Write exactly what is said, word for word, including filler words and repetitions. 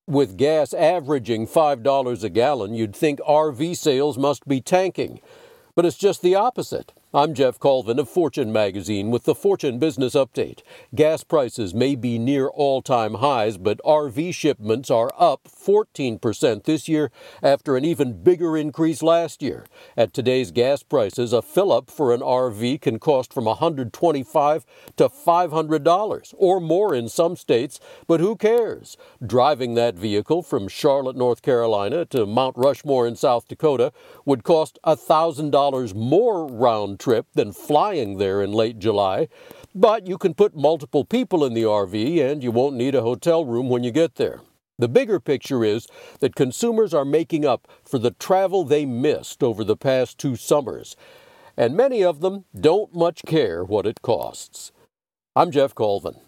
With gas averaging five dollars a gallon, you'd think R V sales must be tanking. But it's just the opposite. I'm Jeff Colvin of Fortune Magazine with the Fortune Business Update. Gas prices may be near all-time highs, but R V shipments are up fourteen percent this year after an even bigger increase last year. At today's gas prices, a fill-up for an R V can cost from one hundred twenty-five dollars to five hundred dollars, or more in some states, but who cares? Driving that vehicle from Charlotte, North Carolina to Mount Rushmore in South Dakota would cost one thousand dollars more round trip than flying there in late July. But you can put multiple people in the R V and you won't need a hotel room when you get there. The bigger picture is that consumers are making up for the travel they missed over the past two summers, and many of them don't much care what it costs. I'm Jeff Colvin.